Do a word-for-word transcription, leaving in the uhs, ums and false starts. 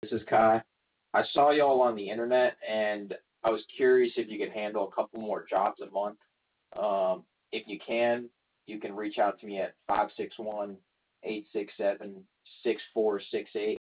This is Kai. I saw y'all on the internet, and I was curious if you could handle a couple more jobs a month. Um, if you can, you can reach out to me at five six one, eight six seven, six four six eight.